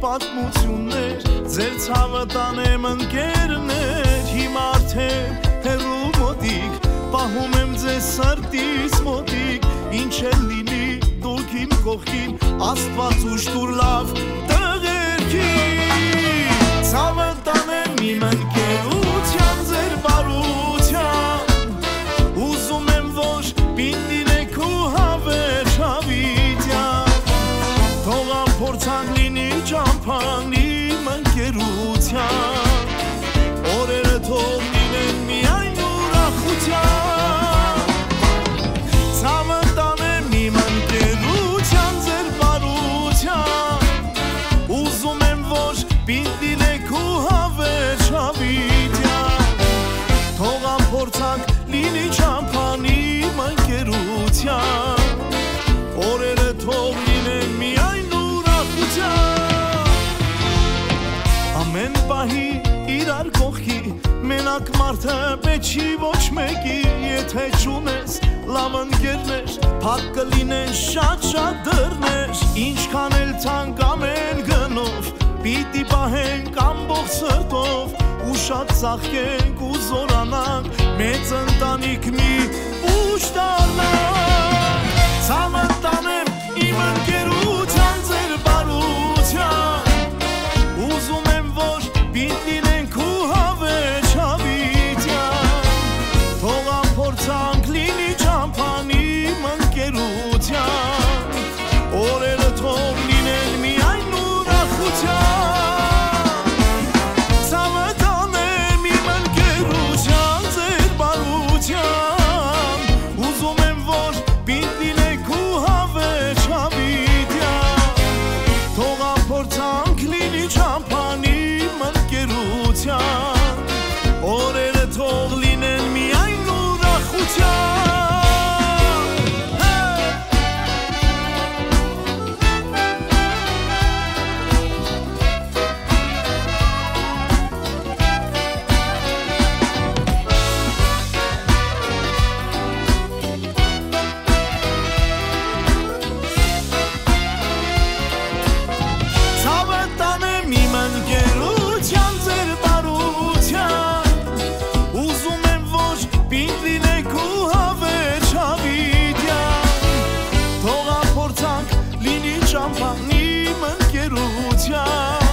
պատմություններ ձեր ցավը տանեմ ընկերներ հիմա արդեն հեռու մոտիկ պահում եմ ձեզ սրտից մոտիկ ինչ էլ լինի դուք իմ կողքին Աստված ուշ տուր լավ տղերքի ցավը տանեմ իմ ընկերության ձեր բարության ուզում եմ ոչ պինդ լինեք ու հավերժավիդյան թող ամփորձանք լինի ճամփան իմ ընկերության օրերը թող լինեն միայն ուրախության ցավը տանեմ իմ ընկերության ձեր բարության ուզում եմ ոչ պինդ լինեք ու հավերժավիդյան թող ամփորձանք լինի ճամփան իմ ընկերության օրերը թող լինեն միայն ուրախության ամեն պահի իրար կողքի մենակ մարդը պետք չի ոչ մեկի եթե չունես լավ ընկերներ փակ կլինեն շատ դռներ ինչքան էլ թանկ ամեն գնով պիտի պահենք ամբողջ սրտով ու շատ ծաղկենք ու զորանանք մեծ ընտանիք մի ուշ դառնանք ցավը տանեմ իմ ընկերության ձեր բարության ուզում եմ ոչ պինդ լինենք ու հավերժավիդյան թող ամփորձանք լինի ճամփան իմ ընկերության օրերը թող լինեն միայն ուրախության ցավը տանեմ իմ ընկերության ձեր բարության ուզում եմ ոչ պինդ լինեք ու հավերժավիդյան թող ամփորձանք լինի ճամփան իմ ընկերության օրերը թող լինեն միայն ուրախության ցավը տանեմ իմ ընկերության ձեր բարության ուզում եմ ոչ պինդ լինեք ու հավերժավիդյան թող ամփորձանք լինի ճամփան իմ ընկերության